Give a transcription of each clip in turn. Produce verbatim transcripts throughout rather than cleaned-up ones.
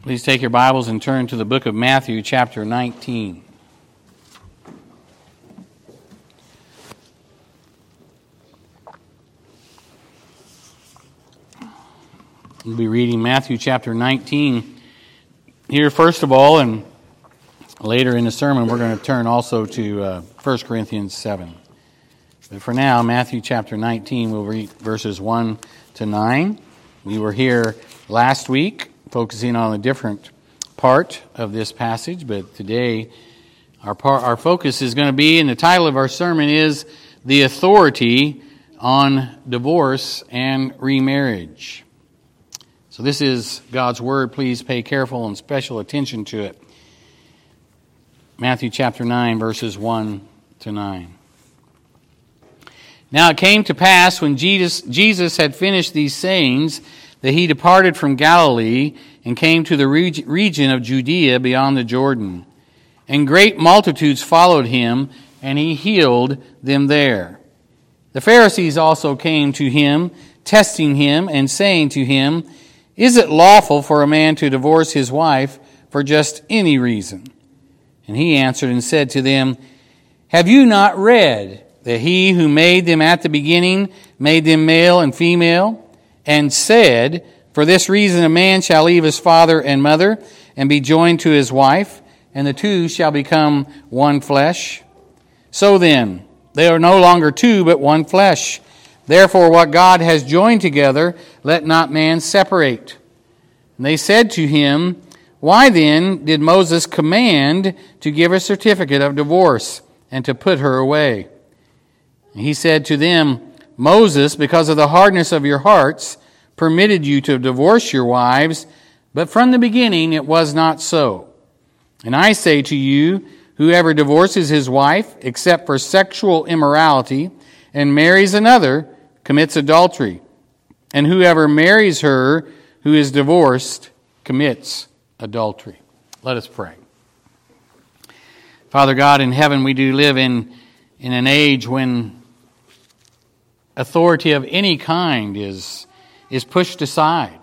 Please take your Bibles and turn to the book of Matthew, chapter nineteen. We'll be reading Matthew chapter nineteen here first of all, and later in the sermon we're going to turn also to uh, First Corinthians seven. But for now, Matthew chapter nineteen, we'll read verses one to nine. We were here last week focusing on a different part of this passage, but today our par- our focus is going to be, and the title of our sermon is The Authority on Divorce and Remarriage. So this is God's Word. Please pay careful and special attention to it. Matthew chapter nine, verses one to nine. Now it came to pass when Jesus, Jesus had finished these sayings that he departed from Galilee and came to the reg- region of Judea beyond the Jordan. And great multitudes followed him, and he healed them there. The Pharisees also came to him, testing him and saying to him, "Is it lawful for a man to divorce his wife for just any reason?" And he answered and said to them, "Have you not read that he who made them at the beginning made them male and female, and said, 'For this reason a man shall leave his father and mother and be joined to his wife, and the two shall become one flesh'? So then, they are no longer two, but one flesh. Therefore what God has joined together, let not man separate." And they said to him, "Why then did Moses command to give a certificate of divorce and to put her away?" And he said to them, "Moses, because of the hardness of your hearts, permitted you to divorce your wives, but from the beginning it was not so. And I say to you, whoever divorces his wife, except for sexual immorality, and marries another, commits adultery. And whoever marries her who is divorced commits adultery." Let us pray. Father God in heaven, we do live in, in an age when authority of any kind is, is pushed aside.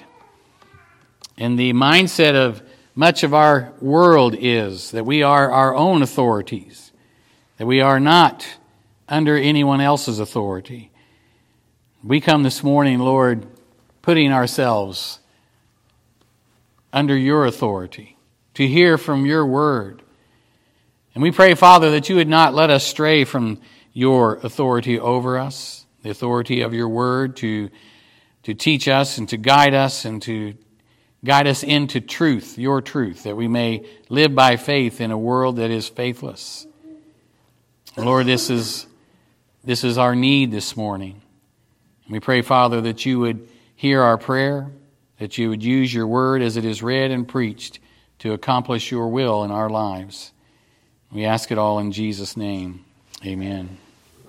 And the mindset of much of our world is that we are our own authorities, that we are not under anyone else's authority. We come this morning, Lord, putting ourselves under your authority, to hear from your word. And we pray, Father, that you would not let us stray from your authority over us, the authority of your word to, to teach us and to guide us and to guide us into truth, your truth, that we may live by faith in a world that is faithless. Lord, this is, this is our need this morning. And we pray, Father, that you would hear our prayer, that you would use your word as it is read and preached to accomplish your will in our lives. We ask it all in Jesus' name. Amen.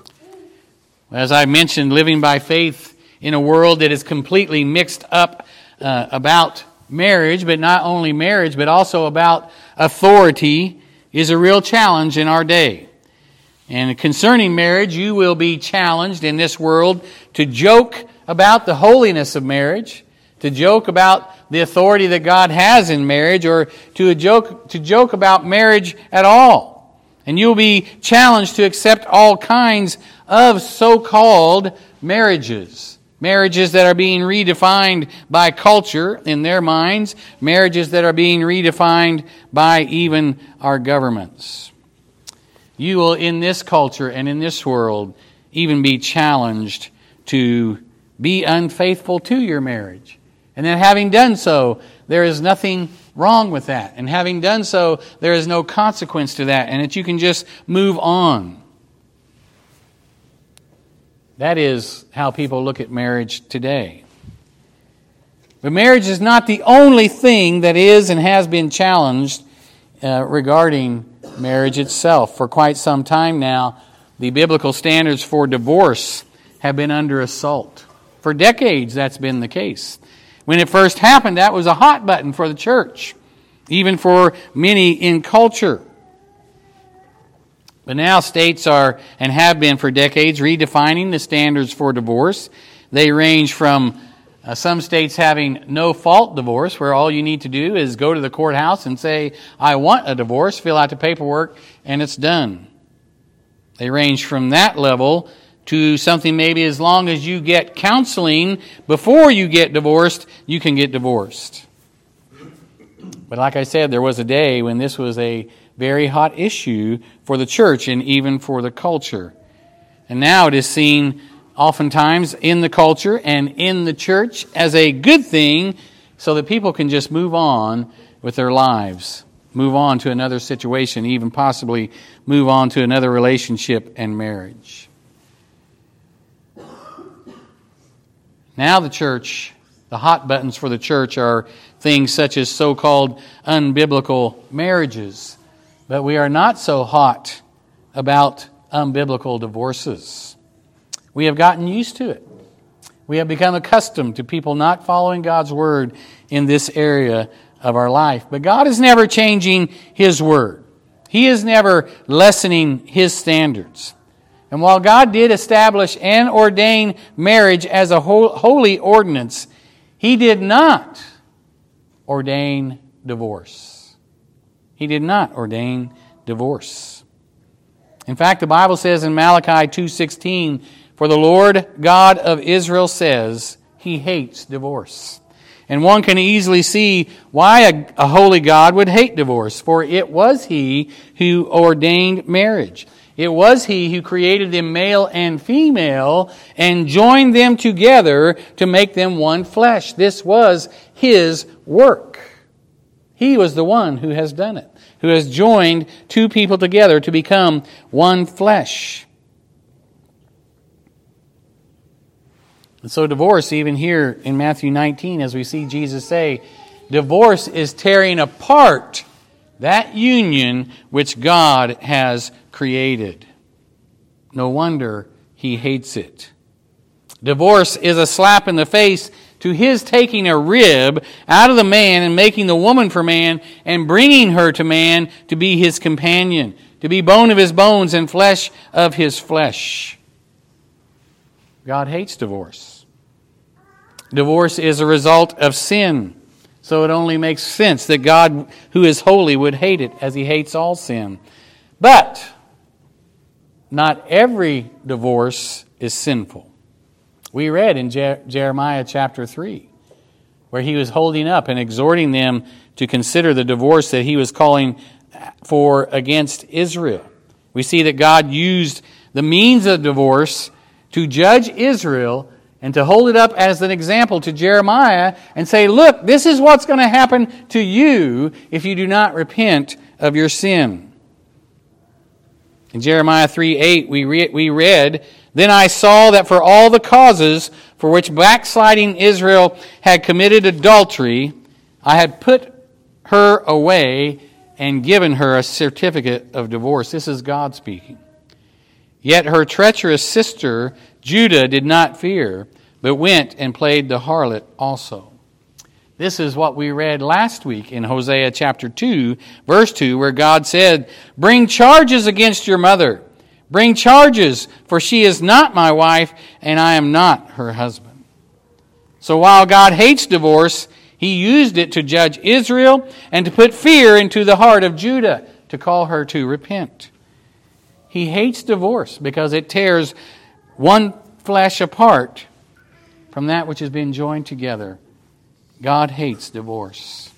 As I mentioned, living by faith in a world that is completely mixed up uh, about marriage, but not only marriage, but also about authority, is a real challenge in our day. And concerning marriage, you will be challenged in this world to joke about the holiness of marriage, to joke about the authority that God has in marriage, or to a joke to joke about marriage at all. And you'll be challenged to accept all kinds of so-called marriages. Marriages that are being redefined by culture in their minds. Marriages that are being redefined by even our governments. You will, in this culture and in this world, even be challenged to be unfaithful to your marriage. And then having done so, there is nothing wrong with that. And having done so, there is no consequence to that, and that you can just move on. That is how people look at marriage today. But marriage is not the only thing that is and has been challenged uh, regarding marriage itself. For quite some time now, the biblical standards for divorce have been under assault. For decades, that's been the case. When it first happened, that was a hot button for the church, even for many in culture. But now states are, and have been for decades, redefining the standards for divorce. They range from Uh, some states having no-fault divorce, where all you need to do is go to the courthouse and say, I want a divorce, fill out the paperwork, and it's done. They range from that level to something maybe as long as you get counseling before you get divorced, you can get divorced. But like I said, there was a day when this was a very hot issue for the church and even for the culture. And now it is seen oftentimes in the culture and in the church as a good thing so that people can just move on with their lives, move on to another situation, even possibly move on to another relationship and marriage. Now the church, the hot buttons for the church are things such as so-called unbiblical marriages. But we are not so hot about unbiblical divorces. We have gotten used to it. We have become accustomed to people not following God's word in this area of our life. But God is never changing His word. He is never lessening His standards. And while God did establish and ordain marriage as a holy ordinance, He did not ordain divorce. He did not ordain divorce. In fact, the Bible says in Malachi two sixteen, for the Lord God of Israel says He hates divorce. And one can easily see why a, a holy God would hate divorce, for it was He who ordained marriage. It was He who created them male and female and joined them together to make them one flesh. This was His work. He was the one who has done it, who has joined two people together to become one flesh. And so divorce, even here in Matthew nineteen, as we see Jesus say, divorce is tearing apart that union which God has created. No wonder He hates it. Divorce is a slap in the face to His taking a rib out of the man and making the woman for man and bringing her to man to be his companion, to be bone of his bones and flesh of his flesh. God hates divorce. Divorce is a result of sin. So it only makes sense that God, who is holy, would hate it, as He hates all sin. But not every divorce is sinful. We read in Je- Jeremiah chapter three, where He was holding up and exhorting them to consider the divorce that He was calling for against Israel. We see that God used the means of divorce to judge Israel and to hold it up as an example to Jeremiah and say, look, this is what's going to happen to you if you do not repent of your sin. In Jeremiah three eight, we, re- we read, then I saw that for all the causes for which backsliding Israel had committed adultery, I had put her away and given her a certificate of divorce. This is God speaking. Yet her treacherous sister Judah did not fear, but went and played the harlot also. This is what we read last week in Hosea chapter two, verse two, where God said, bring charges against your mother. Bring charges, for she is not my wife, and I am not her husband. So while God hates divorce, He used it to judge Israel and to put fear into the heart of Judah, to call her to repent. He hates divorce because it tears one flesh apart from that which has been joined together. God hates divorce.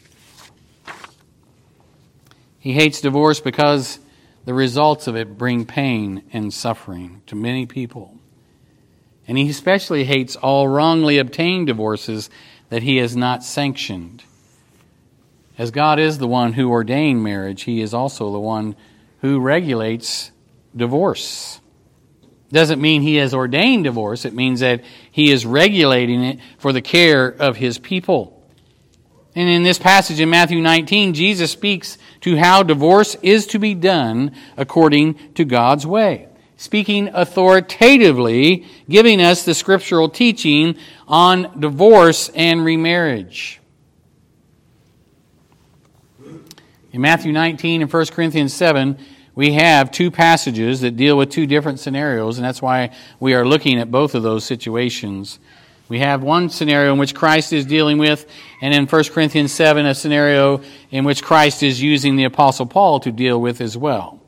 He hates divorce because the results of it bring pain and suffering to many people. And He especially hates all wrongly obtained divorces that He has not sanctioned. As God is the one who ordained marriage, He is also the one who regulates divorce. Doesn't mean He has ordained divorce. It means that He is regulating it for the care of His people. And in this passage in Matthew nineteen, Jesus speaks to how divorce is to be done according to God's way, speaking authoritatively, giving us the scriptural teaching on divorce and remarriage. In Matthew nineteen and First Corinthians seven, we have two passages that deal with two different scenarios, and that's why we are looking at both of those situations We have one scenario in which Christ is dealing with, and in First Corinthians seven, a scenario in which Christ is using the Apostle Paul to deal with as well.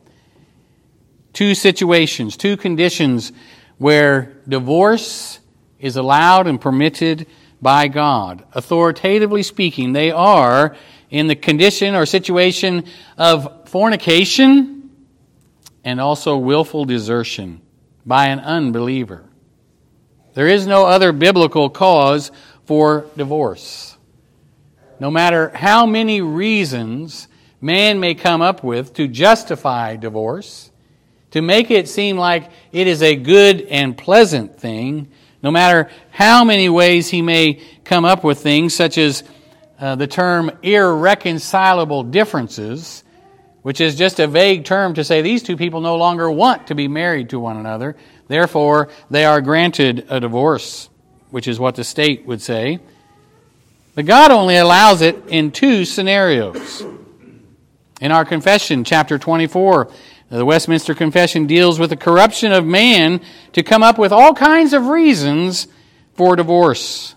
Two situations, two conditions where divorce is allowed and permitted by God. Authoritatively speaking, they are in the condition or situation of fornication and also willful desertion by an unbeliever. There is no other biblical cause for divorce. No matter how many reasons man may come up with to justify divorce, to make it seem like it is a good and pleasant thing, no matter how many ways he may come up with things such as uh, the term irreconcilable differences, which is just a vague term to say these two people no longer want to be married to one another. Therefore, they are granted a divorce, which is what the state would say. But God only allows it in two scenarios. In our confession, chapter twenty-four, the Westminster Confession deals with the corruption of man to come up with all kinds of reasons for divorce.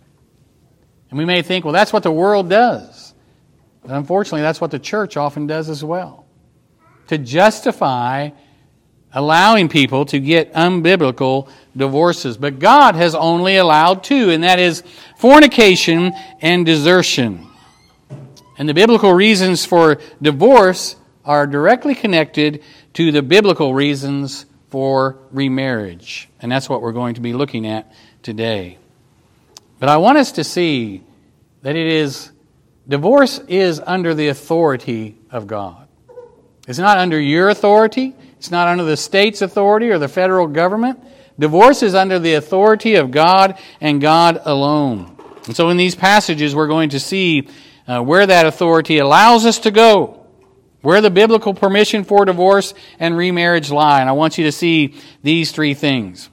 And we may think, well, that's what the world does. But unfortunately, that's what the church often does as well. To justify allowing people to get unbiblical divorces. But God has only allowed two, and that is fornication and desertion. And the biblical reasons for divorce are directly connected to the biblical reasons for remarriage. And that's what we're going to be looking at today. But I want us to see that it is, divorce is under the authority of God. It's not under your authority. It's not under the state's authority or the federal government. Divorce is under the authority of God and God alone. And so in these passages, we're going to see uh, where that authority allows us to go, where the biblical permission for divorce and remarriage lie. And I want you to see these three things.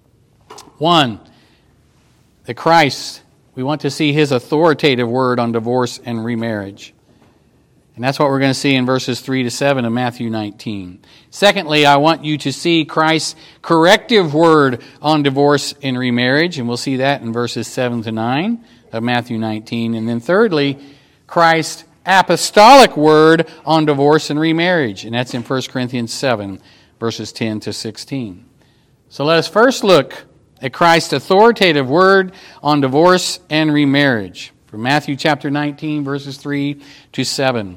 One, that Christ, we want to see His authoritative word on divorce and remarriage. And that's what we're going to see in verses three to seven of Matthew nineteen. Secondly, I want you to see Christ's corrective word on divorce and remarriage, and we'll see that in verses seven to nine of Matthew nineteen. And then thirdly, Christ's apostolic word on divorce and remarriage, and that's in First Corinthians seven, verses ten to sixteen. So let us first look at Christ's authoritative word on divorce and remarriage from Matthew chapter nineteen, verses three to seven.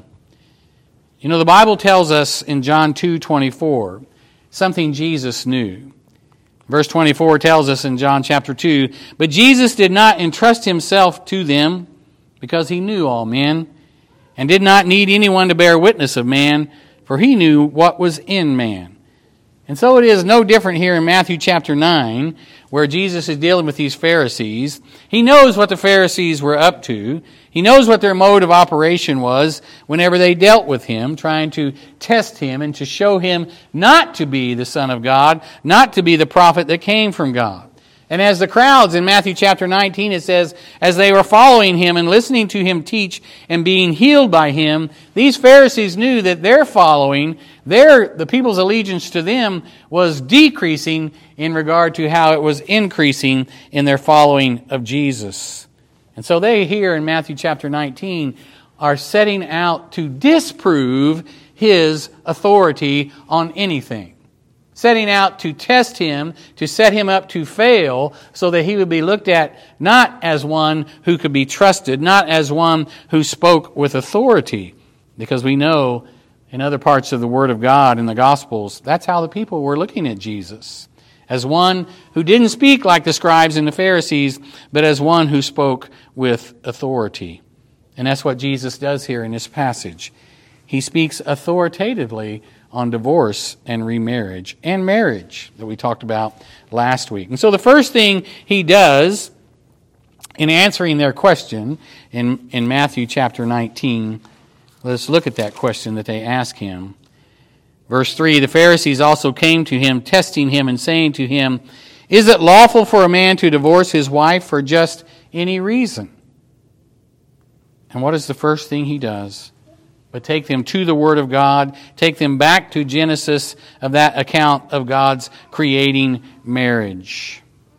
You know, the Bible tells us in John two twenty-four something Jesus knew. Verse twenty-four tells us in John chapter two, "But Jesus did not entrust Himself to them because He knew all men, and did not need anyone to bear witness of man, for He knew what was in man." And so it is no different here in Matthew chapter nine, where Jesus is dealing with these Pharisees. He knows what the Pharisees were up to. He knows what their mode of operation was whenever they dealt with Him, trying to test Him and to show Him not to be the Son of God, not to be the prophet that came from God. And as the crowds in Matthew chapter nineteen, it says, as they were following Him and listening to Him teach and being healed by Him, these Pharisees knew that their following, their, the people's allegiance to them was decreasing in regard to how it was increasing in their following of Jesus. And so they here in Matthew chapter nineteen are setting out to disprove His authority on anything. Setting out to test Him, to set Him up to fail, so that He would be looked at not as one who could be trusted, not as one who spoke with authority. Because we know in other parts of the Word of God, in the Gospels, that's how the people were looking at Jesus. As one who didn't speak like the scribes and the Pharisees, but as one who spoke with authority. And that's what Jesus does here in this passage. He speaks authoritatively on divorce and remarriage and marriage that we talked about last week. And so the first thing He does in answering their question in, in Matthew chapter nineteen, let's look at that question that they ask Him. Verse three, "The Pharisees also came to Him, testing Him and saying to Him, 'Is it lawful for a man to divorce his wife for just any reason?'" And what is the first thing He does? But take them to the Word of God, take them back to Genesis of that account of God's creating marriage.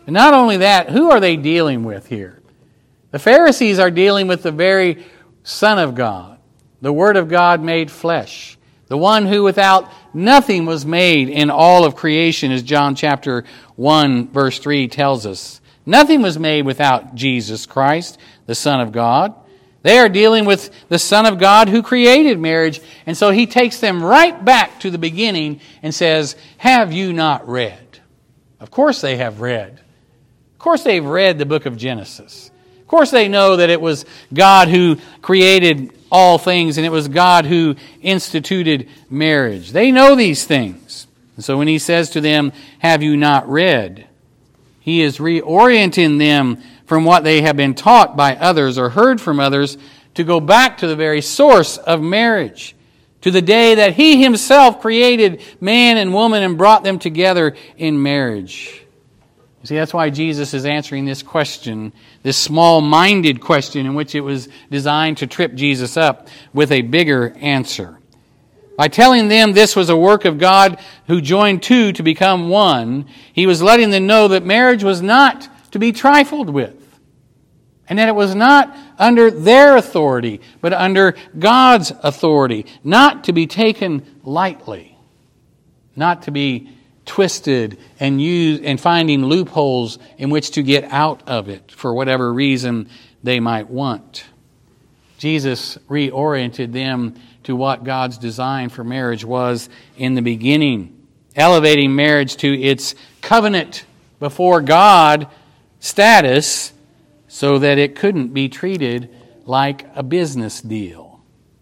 And not only that, who are they dealing with here? The Pharisees are dealing with the very Son of God, the Word of God made flesh, the one who without nothing was made in all of creation, as John chapter one, verse three tells us. Nothing was made without Jesus Christ, the Son of God. They are dealing with the Son of God who created marriage. And so he takes them right back to the beginning and says, have you not read? Of course they have read. Of course they've read the book of Genesis. Of course they know that it was God who created all things and it was God who instituted marriage. They know these things. And so when he says to them, have you not read? He is reorienting them from what they have been taught by others or heard from others to go back to the very source of marriage, to the day that he himself created man and woman and brought them together in marriage. You see, that's why Jesus is answering this question, this small-minded question in which it was designed to trip Jesus up, with a bigger answer. By telling them this was a work of God who joined two to become one, he was letting them know that marriage was not to be trifled with, and that it was not under their authority, but under God's authority, not to be taken lightly, not to be twisted and used and finding loopholes in which to get out of it for whatever reason they might want. Jesus reoriented them to what God's design for marriage was in the beginning, elevating marriage to its covenant before God status so that it couldn't be treated like a business deal.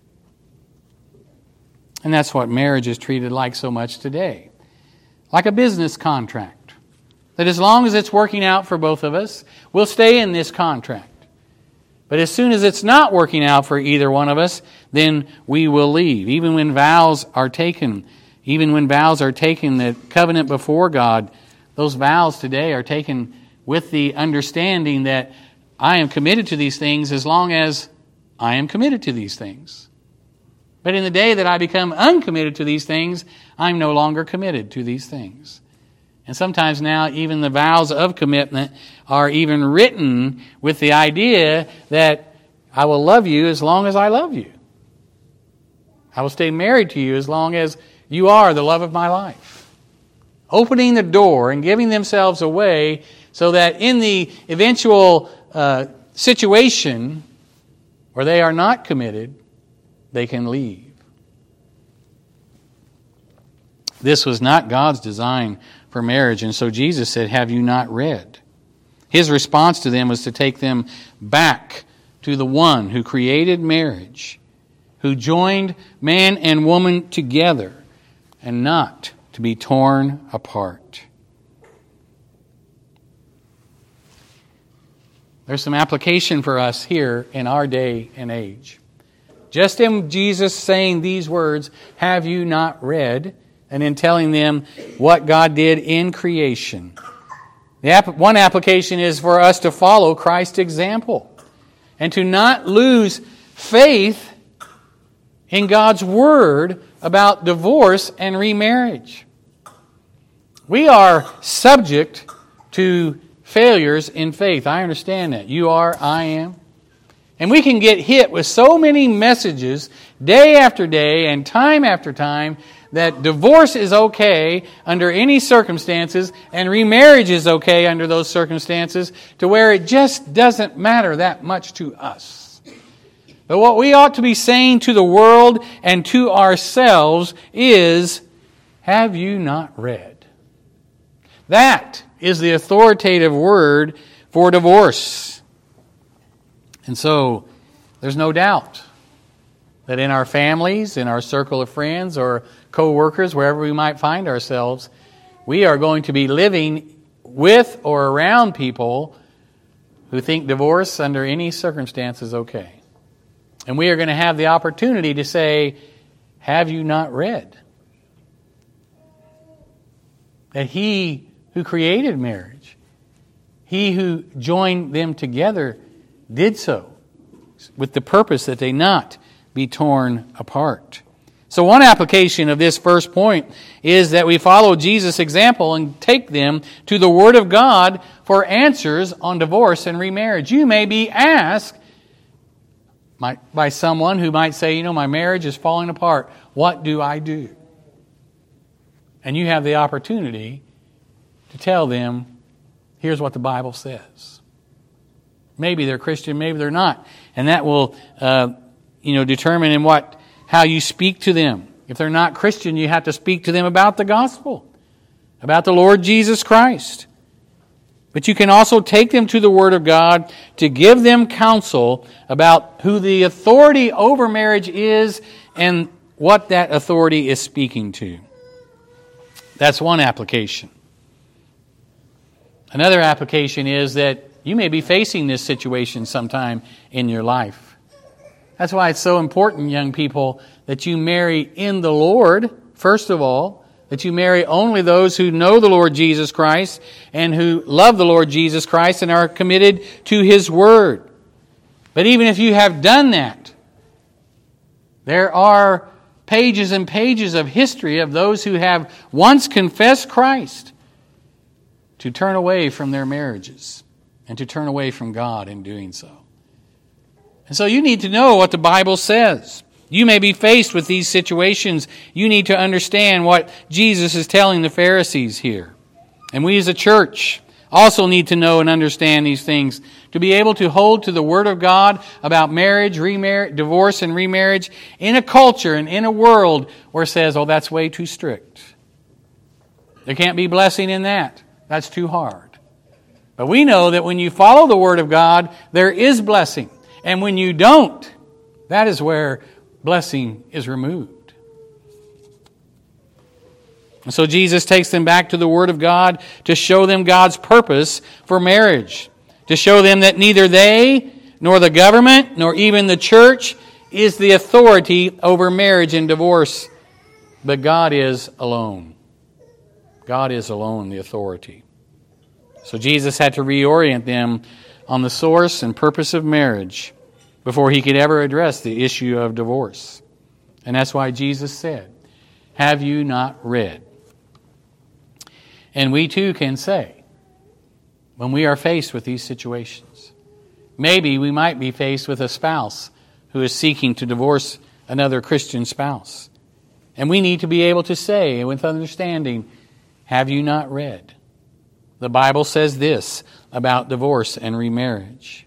And that's what marriage is treated like so much today. Like a business contract. That as long as it's working out for both of us, we'll stay in this contract. But as soon as it's not working out for either one of us, then we will leave. Even when vows are taken, even when vows are taken, the covenant before God, those vows today are taken with the understanding that I am committed to these things as long as I am committed to these things. But in the day that I become uncommitted to these things, I'm no longer committed to these things. And sometimes now even the vows of commitment are even written with the idea that I will love you as long as I love you. I will stay married to you as long as you are the love of my life. Opening the door and giving themselves away so that in the eventual uh, situation where they are not committed, they can leave. This was not God's design for marriage, and so Jesus said, have you not read? His response to them was to take them back to the one who created marriage, who joined man and woman together, and not to be torn apart. There's some application for us here in our day and age. Just in Jesus saying these words, have you not read? And in telling them what God did in creation. The app- one application is for us to follow Christ's example and to not lose faith in God's Word about divorce and remarriage. We are subject to failures in faith. I understand that. You are, I am. And we can get hit with so many messages day after day and time after time that divorce is okay under any circumstances and remarriage is okay under those circumstances, to where it just doesn't matter that much to us. But what we ought to be saying to the world and to ourselves is, have you not read? That is the authoritative word for divorce. And so, there's no doubt that in our families, in our circle of friends or co-workers, wherever we might find ourselves, we are going to be living with or around people who think divorce under any circumstance is okay. And we are going to have the opportunity to say, have you not read? That He who created marriage, He who joined them together, did so with the purpose that they not be torn apart. So one application of this first point is that we follow Jesus' example and take them to the Word of God for answers on divorce and remarriage. You may be asked by someone who might say, you know, my marriage is falling apart. What do I do? And you have the opportunity to tell them, here's what the Bible says. Maybe they're Christian, maybe they're not. And that will, uh, you know, determine in what, how you speak to them. If they're not Christian, you have to speak to them about the gospel, about the Lord Jesus Christ. But you can also take them to the Word of God to give them counsel about who the authority over marriage is and what that authority is speaking to. That's one application. Another application is that you may be facing this situation sometime in your life. That's why it's so important, young people, that you marry in the Lord, first of all, that you marry only those who know the Lord Jesus Christ and who love the Lord Jesus Christ and are committed to His Word. But even if you have done that, there are pages and pages of history of those who have once confessed Christ to turn away from their marriages and to turn away from God in doing so. And so you need to know what the Bible says. You may be faced with these situations. You need to understand what Jesus is telling the Pharisees here. And we as a church also need to know and understand these things to be able to hold to the Word of God about marriage, remarriage, divorce, and remarriage in a culture and in a world where it says, oh, that's way too strict. There can't be blessing in that. That's too hard. But we know that when you follow the Word of God, there is blessing. And when you don't, that is where blessing is removed. And so Jesus takes them back to the Word of God to show them God's purpose for marriage. To show them that neither they, nor the government, nor even the church is the authority over marriage and divorce. But God is alone. God is alone the authority. So Jesus had to reorient them on the source and purpose of marriage before He could ever address the issue of divorce. And that's why Jesus said, have you not read? And we too can say, when we are faced with these situations, maybe we might be faced with a spouse who is seeking to divorce another Christian spouse. And we need to be able to say with understanding, have you not read? The Bible says this about divorce and remarriage.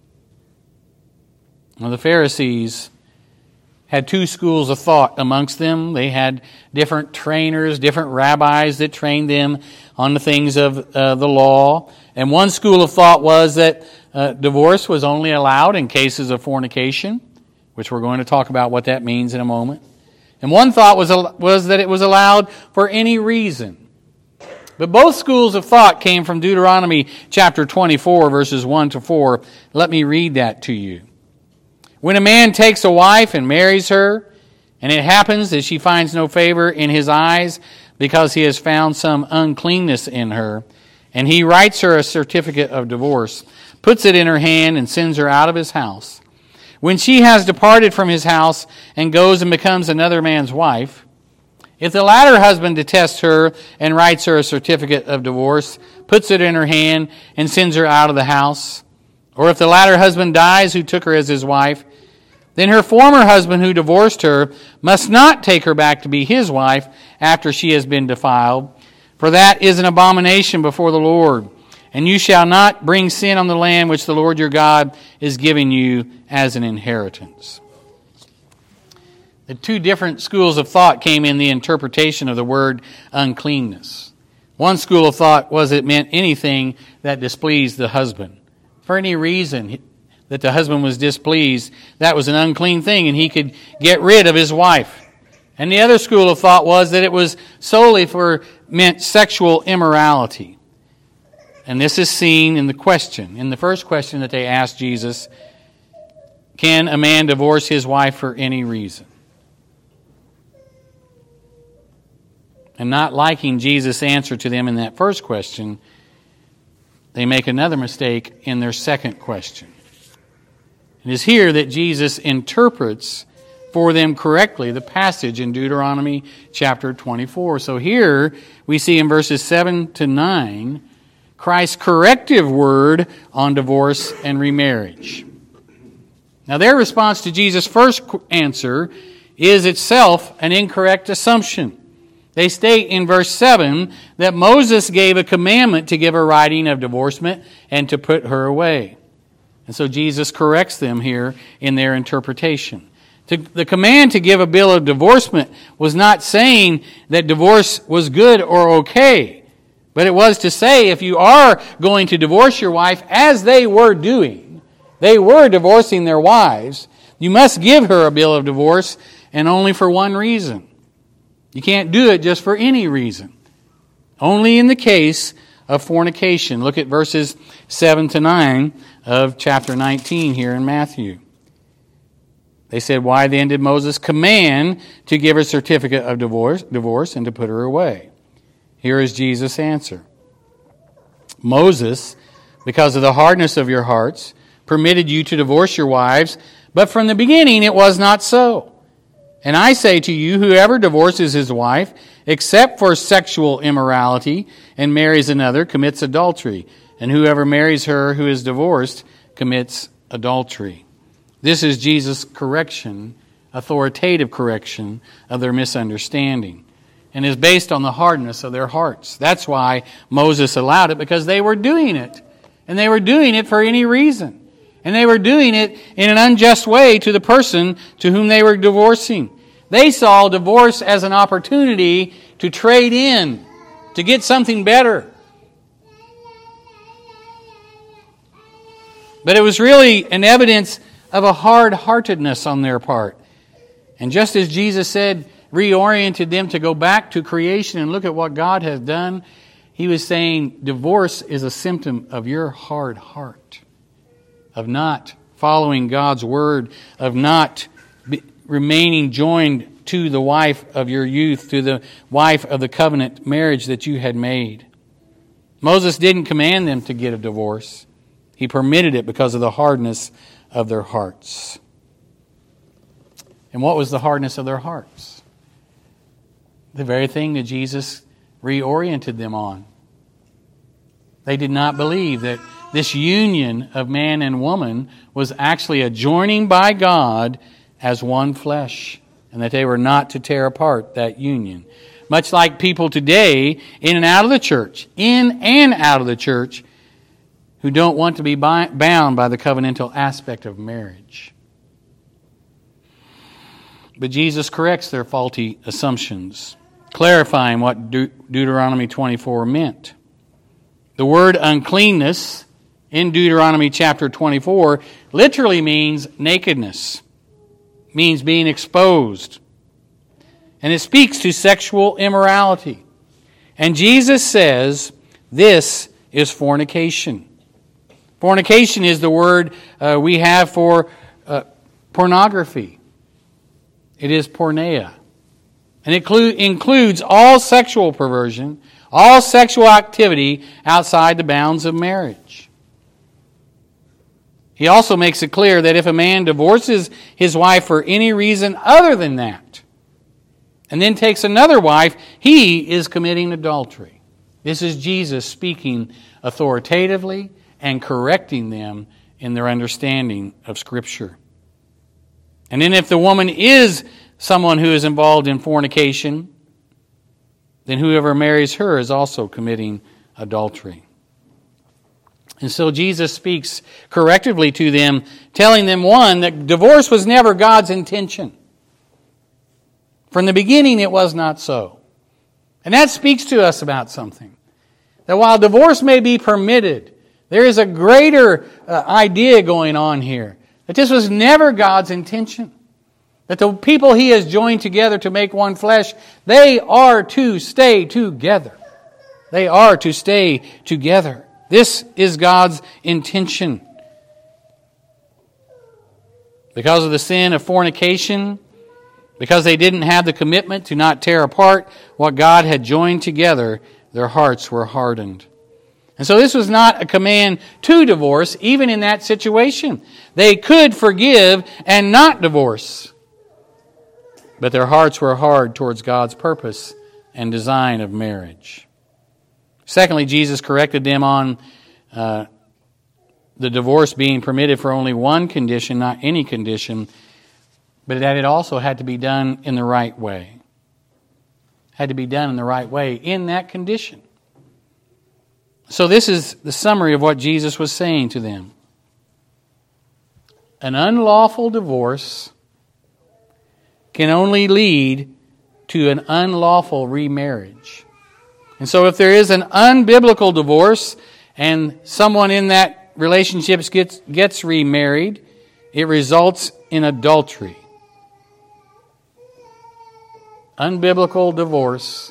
Well, the Pharisees had two schools of thought amongst them. They had different trainers, different rabbis that trained them on the things of uh, the law. And one school of thought was that uh, divorce was only allowed in cases of fornication, which we're going to talk about what that means in a moment. And one thought was, was that it was allowed for any reason. But both schools of thought came from Deuteronomy chapter twenty-four, verses one to four. Let me read that to you. When a man takes a wife and marries her, and it happens that she finds no favor in his eyes because he has found some uncleanness in her, and he writes her a certificate of divorce, puts it in her hand, and sends her out of his house. When she has departed from his house and goes and becomes another man's wife, if the latter husband detests her and writes her a certificate of divorce, puts it in her hand, and sends her out of the house, or if the latter husband dies who took her as his wife, then her former husband who divorced her must not take her back to be his wife after she has been defiled, for that is an abomination before the Lord. And you shall not bring sin on the land which the Lord your God is giving you as an inheritance. The two different schools of thought came in the interpretation of the word uncleanness. One school of thought was it meant anything that displeased the husband. For any reason that the husband was displeased, that was an unclean thing and he could get rid of his wife. And the other school of thought was that it was solely for meant sexual immorality. And this is seen in the question, in the first question that they asked Jesus, can a man divorce his wife for any reason? And not liking Jesus' answer to them in that first question, they make another mistake in their second question. It is here that Jesus interprets for them correctly the passage in Deuteronomy chapter twenty-four. So here we see in verses seven to nine Christ's corrective word on divorce and remarriage. Now their response to Jesus' first answer is itself an incorrect assumption. They state in verse seven that Moses gave a commandment to give a writing of divorcement and to put her away. And so Jesus corrects them here in their interpretation. The command to give a bill of divorcement was not saying that divorce was good or okay, but it was to say if you are going to divorce your wife, as they were doing, they were divorcing their wives, you must give her a bill of divorce, and only for one reason. You can't do it just for any reason. Only in the case of fornication. Look at verses seven to nine of chapter nineteen here in Matthew. They said, "Why then did Moses command to give a certificate of divorce, divorce and to put her away?" Here is Jesus' answer. "Moses, because of the hardness of your hearts, permitted you to divorce your wives, but from the beginning it was not so. And I say to you, whoever divorces his wife, except for sexual immorality, and marries another, commits adultery. And whoever marries her who is divorced commits adultery." This is Jesus' correction, authoritative correction of their misunderstanding, and is based on the hardness of their hearts. That's why Moses allowed it, because they were doing it. And they were doing it for any reason. And they were doing it in an unjust way to the person to whom they were divorcing. They saw divorce as an opportunity to trade in, to get something better. But it was really an evidence of a hard-heartedness on their part. And just as Jesus said, reoriented them to go back to creation and look at what God has done, He was saying divorce is a symptom of your hard heart, of not following God's word, of not be, remaining joined to the wife of your youth, to the wife of the covenant marriage that you had made. Moses didn't command them to get a divorce. He permitted it because of the hardness of their hearts. And what was the hardness of their hearts? The very thing that Jesus reoriented them on. They did not believe that this union of man and woman was actually a joining by God as one flesh, and that they were not to tear apart that union. Much like people today in and out of the church, in and out of the church, who don't want to be bound by the covenantal aspect of marriage. But Jesus corrects their faulty assumptions, clarifying what De- Deuteronomy twenty-four meant. The word uncleanness in Deuteronomy chapter twenty-four literally means nakedness, means being exposed. And it speaks to sexual immorality. And Jesus says this is fornication. Fornication is the word uh, we have for uh, pornography. It is porneia. And it clu- includes all sexual perversion, all sexual activity outside the bounds of marriage. He also makes it clear that if a man divorces his wife for any reason other than that, and then takes another wife, he is committing adultery. This is Jesus speaking authoritatively and correcting them in their understanding of Scripture. And then if the woman is someone who is involved in fornication, then whoever marries her is also committing adultery. And so Jesus speaks correctively to them, telling them, one, that divorce was never God's intention. From the beginning, it was not so. And that speaks to us about something. That while divorce may be permitted, there is a greater uh, idea going on here. That this was never God's intention. That the people He has joined together to make one flesh, they are to stay together. They are to stay together. This is God's intention. Because of the sin of fornication, because they didn't have the commitment to not tear apart what God had joined together, their hearts were hardened. And so this was not a command to divorce, even in that situation. They could forgive and not divorce. but their hearts were hard towards God's purpose and design of marriage. Secondly, Jesus corrected them on uh, the divorce being permitted for only one condition, not any condition, but that it also had to be done in the right way. Had to be done in the right way in that condition. So this is the summary of what Jesus was saying to them. An unlawful divorce can only lead to an unlawful remarriage. And so if there is an unbiblical divorce and someone in that relationship gets, gets remarried, it results in adultery. Unbiblical divorce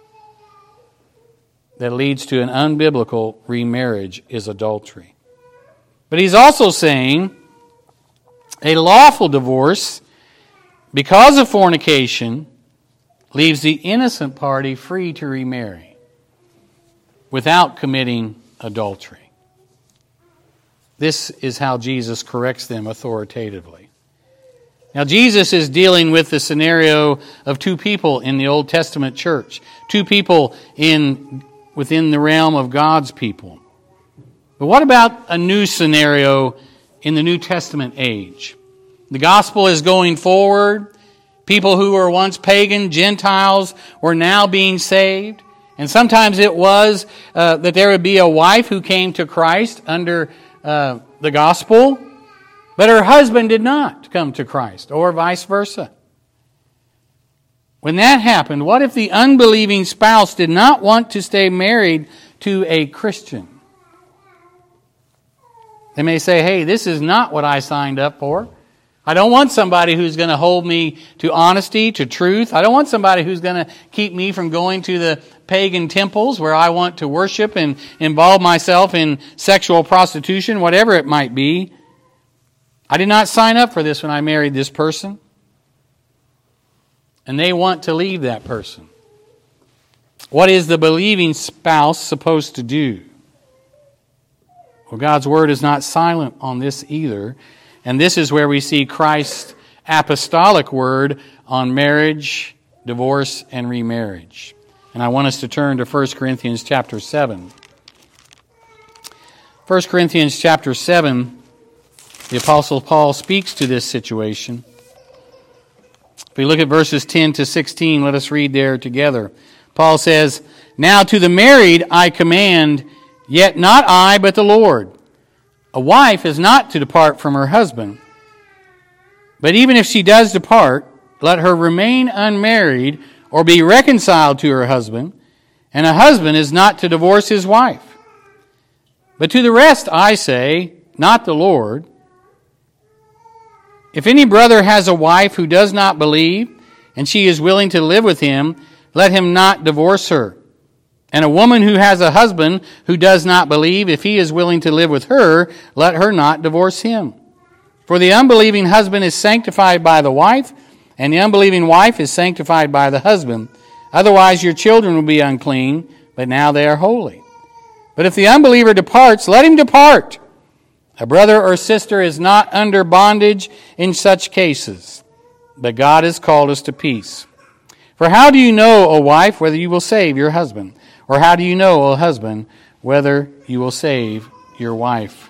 that leads to an unbiblical remarriage is adultery. But he's also saying a lawful divorce, because of fornication, leaves the innocent party free to remarry without committing adultery. This is how Jesus corrects them authoritatively. Now, Jesus is dealing with the scenario of two people in the Old Testament church, two people in within the realm of God's people. But what about a new scenario in the New Testament age? The gospel is going forward. People who were once pagan, Gentiles, were now being saved. And sometimes it was uh, that there would be a wife who came to Christ under uh, the gospel, but her husband did not come to Christ, or vice versa. When that happened, what if the unbelieving spouse did not want to stay married to a Christian? They may say, hey, this is not what I signed up for. I don't want somebody who's going to hold me to honesty, to truth. I don't want somebody who's going to keep me from going to the pagan temples where I want to worship and involve myself in sexual prostitution, whatever it might be. I did not sign up for this when I married this person. And they want to leave that person. What is the believing spouse supposed to do? Well, God's Word is not silent on this either. And this is where we see Christ's apostolic word on marriage, divorce, and remarriage. And I want us to turn to First Corinthians chapter seven. First Corinthians chapter seven, the Apostle Paul speaks to this situation. If we look at verses ten to sixteen, let us read there together. Paul says, "Now to the married I command, yet not I, but the Lord. A wife is not to depart from her husband. But even if she does depart, let her remain unmarried or be reconciled to her husband. And a husband is not to divorce his wife. But to the rest I say, not the Lord. If any brother has a wife who does not believe, and she is willing to live with him, let him not divorce her. And a woman who has a husband who does not believe, if he is willing to live with her, let her not divorce him. For the unbelieving husband is sanctified by the wife, and the unbelieving wife is sanctified by the husband. Otherwise your children will be unclean, but now they are holy. But if the unbeliever departs, let him depart. A brother or sister is not under bondage in such cases, but God has called us to peace. For how do you know, O wife, whether you will save your husband? Or how do you know, O husband, whether you will save your wife?"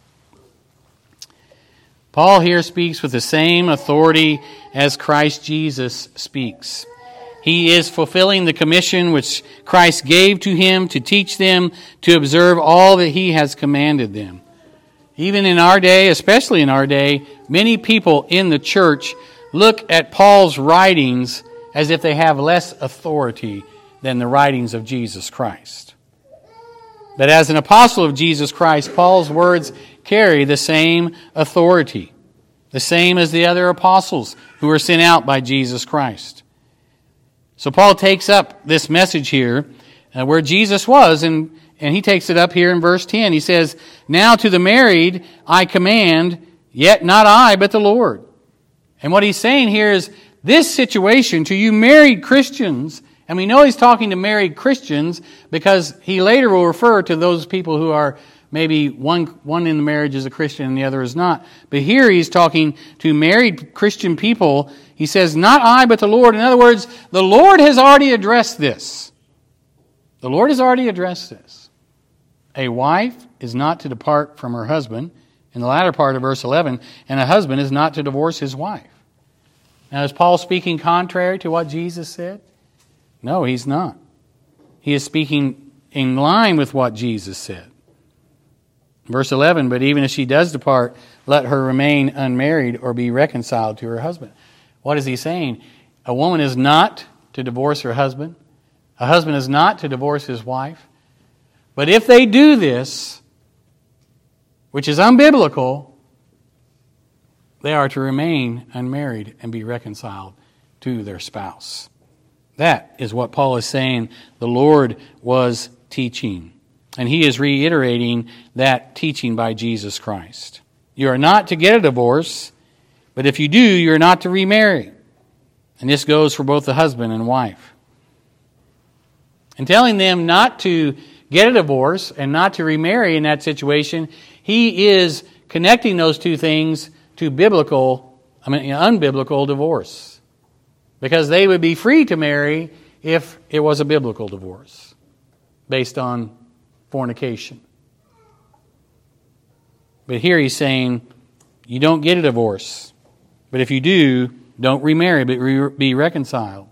Paul here speaks with the same authority as Christ Jesus speaks. He is fulfilling the commission which Christ gave to him to teach them to observe all that he has commanded them. Even in our day, especially in our day, many people in the church look at Paul's writings as if they have less authority than the writings of Jesus Christ. But as an apostle of Jesus Christ, Paul's words carry the same authority, the same as the other apostles who were sent out by Jesus Christ. So Paul takes up this message here uh, where Jesus was, and, and he takes it up here in verse ten. He says, "Now to the married I command, yet not I, but the Lord." And what he's saying here is, this situation to you married Christians, and we know he's talking to married Christians because he later will refer to those people who are maybe one one in the marriage is a Christian and the other is not. But here he's talking to married Christian people. He says, not I, but the Lord. In other words, the Lord has already addressed this. The Lord has already addressed this. A wife is not to depart from her husband, in the latter part of verse eleven, and a husband is not to divorce his wife. Now, is Paul speaking contrary to what Jesus said? No, he's not. He is speaking in line with what Jesus said. Verse eleven, but even if she does depart, let her remain unmarried or be reconciled to her husband. What is he saying? A woman is not to divorce her husband. A husband is not to divorce his wife. But if they do this, which is unbiblical, they are to remain unmarried and be reconciled to their spouse. That is what Paul is saying the Lord was teaching. And he is reiterating that teaching by Jesus Christ. You are not to get a divorce, but if you do, you're not to remarry. And this goes for both the husband and wife. And telling them not to get a divorce and not to remarry in that situation, he is connecting those two things to biblical, I mean, unbiblical divorce. Because they would be free to marry if it was a biblical divorce based on fornication. But here he's saying, you don't get a divorce. But if you do, don't remarry, but re- be reconciled.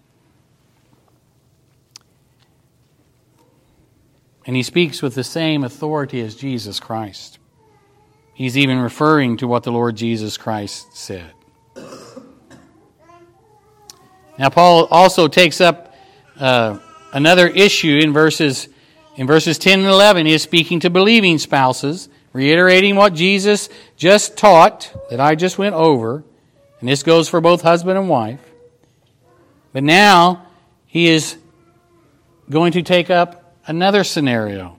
And he speaks with the same authority as Jesus Christ. He's even referring to what the Lord Jesus Christ said. Now, Paul also takes up uh, another issue in verses in verses ten and eleven. He is speaking to believing spouses, reiterating what Jesus just taught that I just went over. And this goes for both husband and wife. But now he is going to take up another scenario.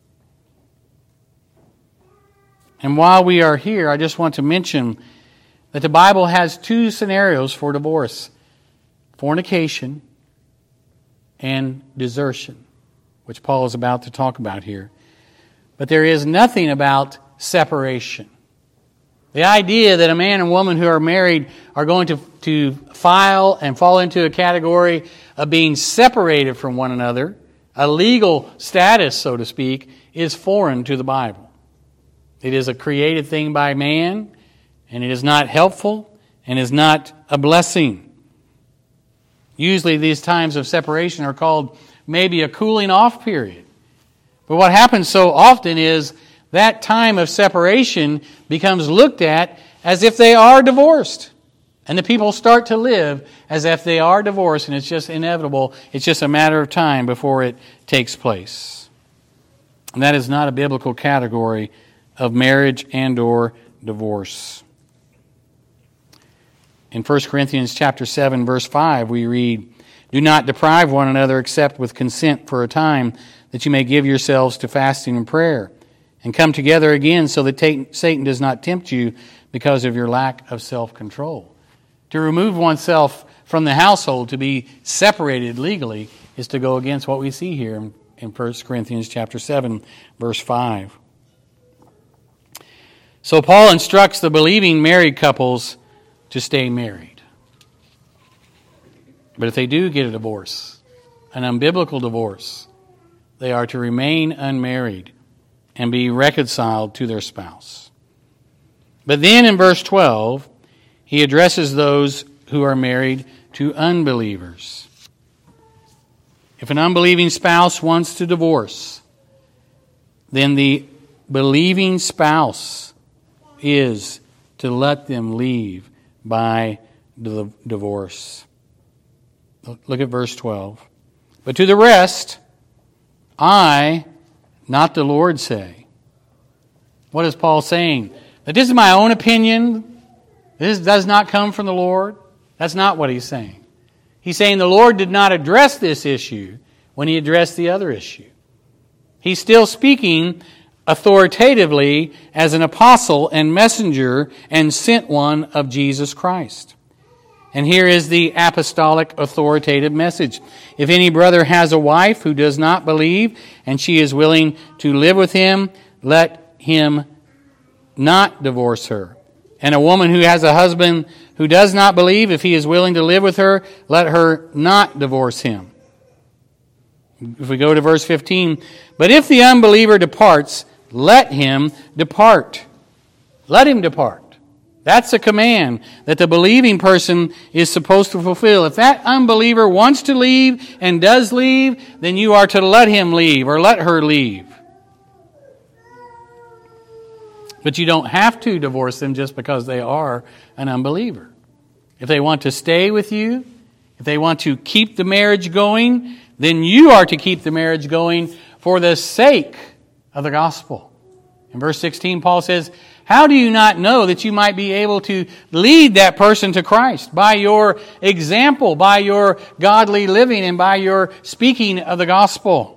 And while we are here, I just want to mention that the Bible has two scenarios for divorce: fornication and desertion, which Paul is about to talk about here. But there is nothing about separation. The idea that a man and woman who are married are going to, to file and fall into a category of being separated from one another, a legal status, so to speak, is foreign to the Bible. It is a created thing by man, and it is not helpful and is not a blessing. Usually these times of separation are called maybe a cooling off period. But what happens so often is that time of separation becomes looked at as if they are divorced. And the people start to live as if they are divorced, and it's just inevitable. It's just a matter of time before it takes place. And that is not a biblical category of marriage and or divorce. In First Corinthians chapter seven, verse five, we read, do not deprive one another except with consent for a time, that you may give yourselves to fasting and prayer, and come together again so that Satan does not tempt you because of your lack of self-control. To remove oneself from the household, to be separated legally, is to go against what we see here in First Corinthians chapter seven, verse five. So Paul instructs the believing married couples to stay married. But if they do get a divorce, an unbiblical divorce, they are to remain unmarried and be reconciled to their spouse. But then in verse twelve, he addresses those who are married to unbelievers. If an unbelieving spouse wants to divorce, then the believing spouse is to let them leave by the divorce. Look at verse twelve. But to the rest, I, not the Lord, say. What is Paul saying? That this is my own opinion. This does not come from the Lord. That's not what he's saying. He's saying the Lord did not address this issue when he addressed the other issue. He's still speaking authoritatively as an apostle and messenger and sent one of Jesus Christ. And here is the apostolic authoritative message. If any brother has a wife who does not believe and she is willing to live with him, let him not divorce her. And a woman who has a husband who does not believe, if he is willing to live with her, let her not divorce him. If we go to verse fifteen, but if the unbeliever departs, let him depart. Let him depart. That's a command that the believing person is supposed to fulfill. If that unbeliever wants to leave and does leave, then you are to let him leave or let her leave. But you don't have to divorce them just because they are an unbeliever. If they want to stay with you, if they want to keep the marriage going, then you are to keep the marriage going for the sake of the gospel. In verse sixteen, Paul says, how do you not know that you might be able to lead that person to Christ? By your example, by your godly living, and by your speaking of the gospel.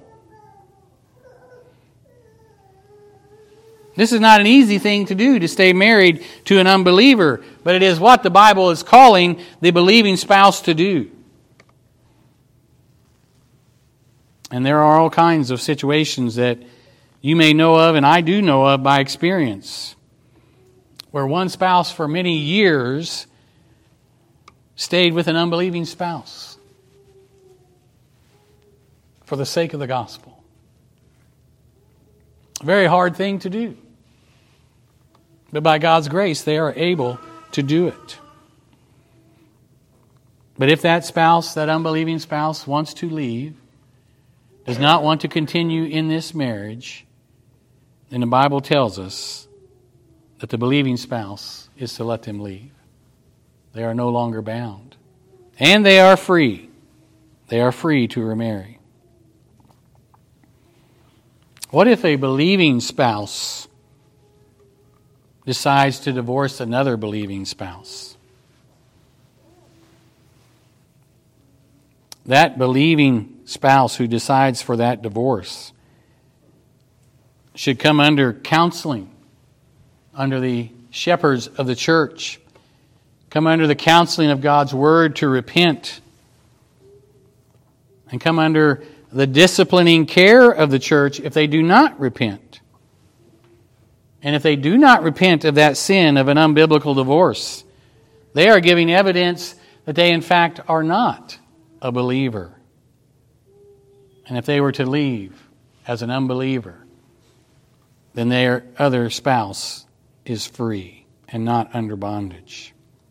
This is not an easy thing to do, to stay married to an unbeliever, but it is what the Bible is calling the believing spouse to do. And there are all kinds of situations that you may know of, and I do know of by experience, where one spouse for many years stayed with an unbelieving spouse for the sake of the gospel. A very hard thing to do. But by God's grace, they are able to do it. But if that spouse, that unbelieving spouse, wants to leave, does not want to continue in this marriage, then the Bible tells us that the believing spouse is to let them leave. They are no longer bound. And they are free. They are free to remarry. What if a believing spouse decides to divorce another believing spouse? That believing spouse who decides for that divorce should come under counseling, under the shepherds of the church, come under the counseling of God's Word to repent, and come under the disciplining care of the church if they do not repent. And if they do not repent of that sin of an unbiblical divorce, they are giving evidence that they in fact are not a believer. And if they were to leave as an unbeliever, then their other spouse is free and not under bondage.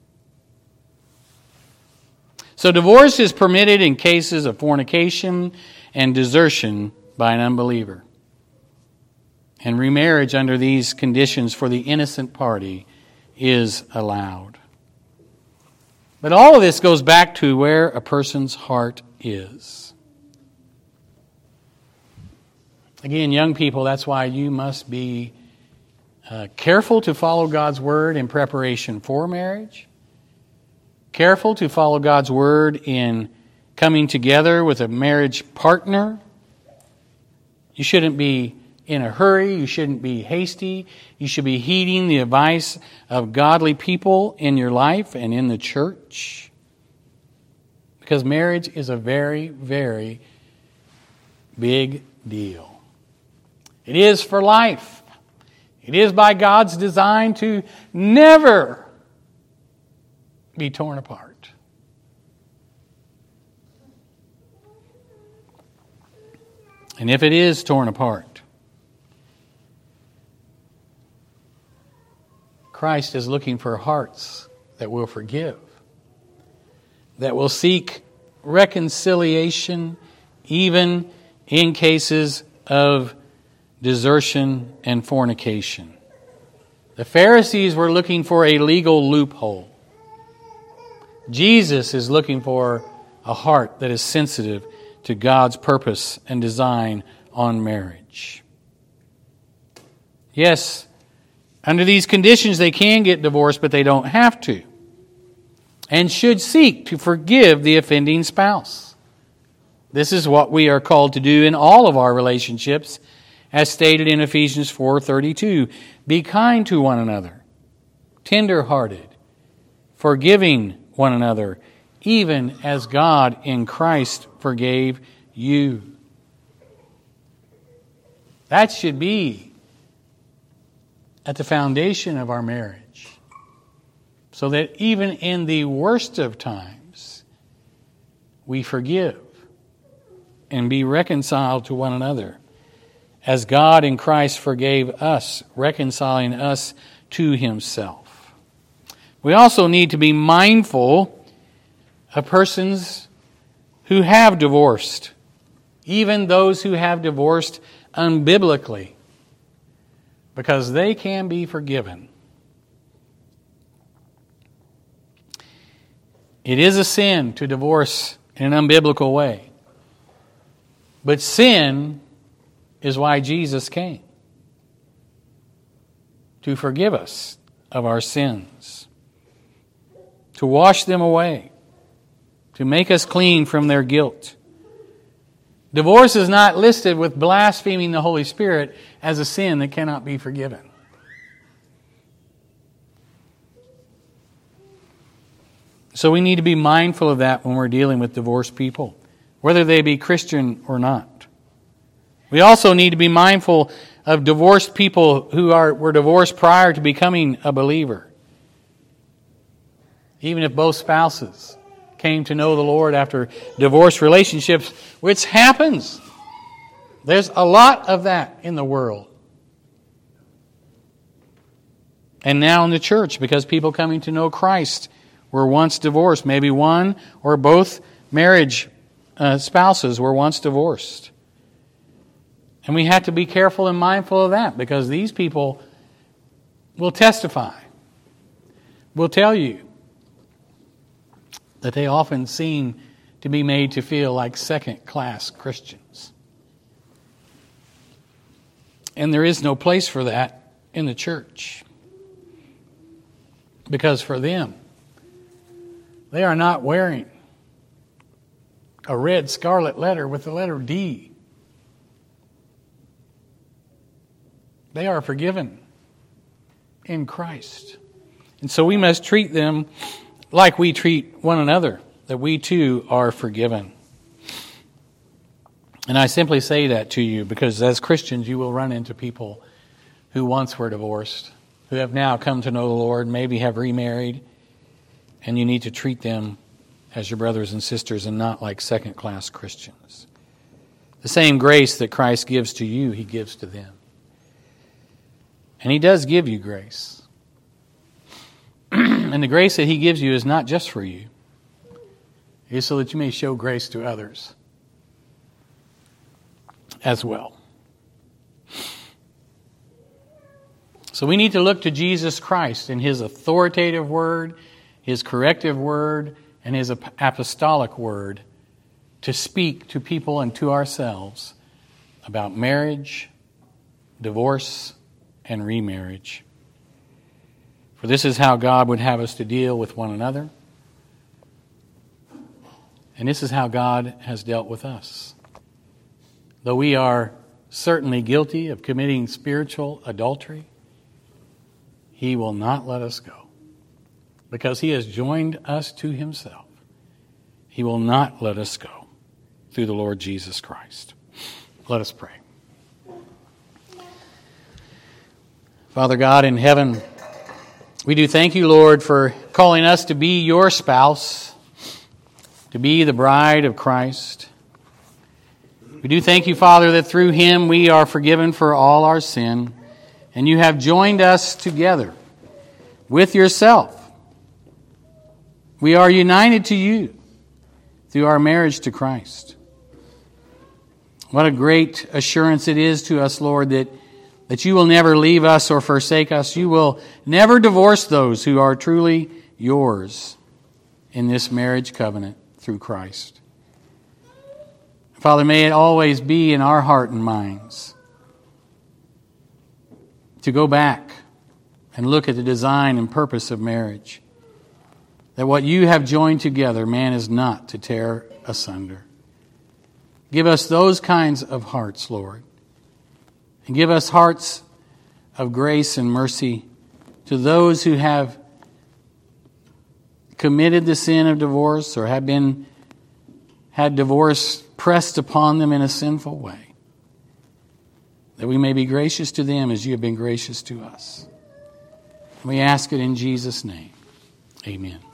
So divorce is permitted in cases of fornication and desertion by an unbeliever. And remarriage under these conditions for the innocent party is allowed. But all of this goes back to where a person's heart is. Again, young people, that's why you must be uh, careful to follow God's Word in preparation for marriage. Careful to follow God's Word in coming together with a marriage partner. You shouldn't be in a hurry. You shouldn't be hasty. You should be heeding the advice of godly people in your life and in the church. Because marriage is a very, very big deal. It is for life. It is by God's design to never be torn apart. And if it is torn apart, Christ is looking for hearts that will forgive, that will seek reconciliation even in cases of desertion and fornication. The Pharisees were looking for a legal loophole. Jesus is looking for a heart that is sensitive to God's purpose and design on marriage. Yes, under these conditions they can get divorced, but they don't have to. And should seek to forgive the offending spouse. This is what we are called to do in all of our relationships, as stated in Ephesians four thirty-two. Be kind to one another, tender-hearted, forgiving one another, even as God in Christ forgave you. That should be at the foundation of our marriage, so that even in the worst of times, we forgive and be reconciled to one another, as God in Christ forgave us, reconciling us to Himself. We also need to be mindful of persons who have divorced, even those who have divorced unbiblically, because they can be forgiven. It is a sin to divorce in an unbiblical way. But sin is why Jesus came, to forgive us of our sins, to wash them away, to make us clean from their guilt. Divorce is not listed with blaspheming the Holy Spirit as a sin that cannot be forgiven. So we need to be mindful of that when we're dealing with divorced people, whether they be Christian or not. We also need to be mindful of divorced people who are were divorced prior to becoming a believer. Even if both spouses came to know the Lord after divorce relationships, which happens. There's a lot of that in the world. And now in the church, because people coming to know Christ were once divorced. Maybe one or both marriage uh, spouses were once divorced. And we have to be careful and mindful of that, because these people will testify, will tell you that they often seem to be made to feel like second-class Christians. And there is no place for that in the church. Because for them, they are not wearing a red scarlet letter with the letter D. They are forgiven in Christ. And so we must treat them like we treat one another, that we too are forgiven. And I simply say that to you because as Christians you will run into people who once were divorced, who have now come to know the Lord, maybe have remarried, and you need to treat them as your brothers and sisters and not like second-class Christians. The same grace that Christ gives to you, He gives to them. And He does give you grace. And the grace that He gives you is not just for you. It is so that you may show grace to others as well. So we need to look to Jesus Christ in His authoritative word, His corrective word, and His apostolic word to speak to people and to ourselves about marriage, divorce, and remarriage. For this is how God would have us to deal with one another. And this is how God has dealt with us. Though we are certainly guilty of committing spiritual adultery, He will not let us go. Because He has joined us to Himself, He will not let us go through the Lord Jesus Christ. Let us pray. Father God in heaven, we do thank You, Lord, for calling us to be Your spouse, to be the bride of Christ. We do thank You, Father, that through Him we are forgiven for all our sin, and You have joined us together with Yourself. We are united to You through our marriage to Christ. What a great assurance it is to us, Lord, that, that You will never leave us or forsake us. You will never divorce those who are truly Yours in this marriage covenant through Christ. Father, may it always be in our heart and minds to go back and look at the design and purpose of marriage. That what You have joined together, man is not to tear asunder. Give us those kinds of hearts, Lord. And give us hearts of grace and mercy to those who have committed the sin of divorce or have been had divorce pressed upon them in a sinful way. That we may be gracious to them as You have been gracious to us. We ask it in Jesus' name. Amen.